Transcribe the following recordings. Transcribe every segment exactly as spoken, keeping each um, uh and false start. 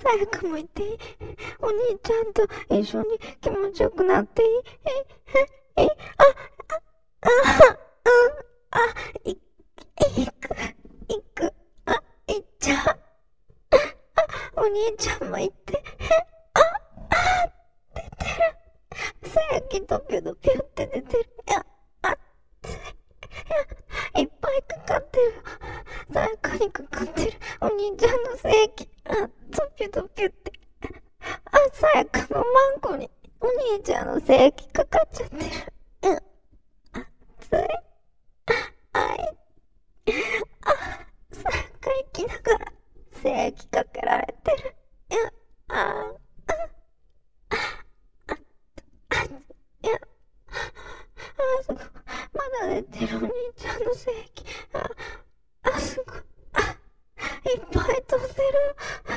やかもいていい？お兄ちゃんと一緒に気持ちよくなっていい？え、え、え、あ、あ、あ、うん、あ、い、いく、いく、あ、いっちゃう。お兄ちゃんもいて、あ、あ、出てる。さやきドピュドピュって出てる。いや、あ、つい。いや、いっぱいかかってる。さやかにかかってる。お兄ちゃんの精液。あ、ドピュドピュって。あ、さやかのマンコに、お兄ちゃんの精液かかっちゃってる。うん。あ、つい。あい。あ、さやか生きながら、精液かけられてる。いや、あ、あ、あ、あ、いや、あ、すごい。まだ出てるお兄ちゃんの精液。あ、あ、すごい。あ、いっぱい飛んでる。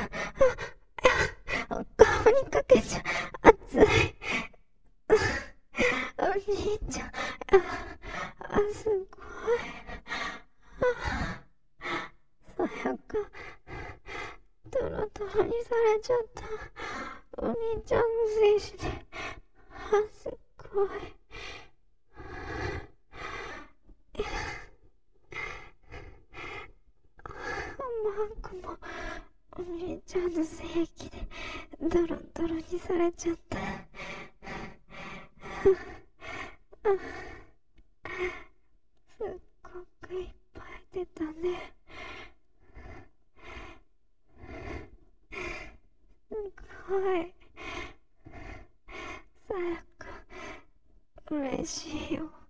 あ、顔にかけちゃ、熱い。お兄ちゃん。あ、あ、すごい。あ、さやか、ドロドロにされちゃった。お兄ちゃんの精子で。あ、すごい。マークも、お兄ちゃんの精液で、ドロドロにされちゃった。すっごくいっぱい出たね。すごい。さやか、嬉しいよ。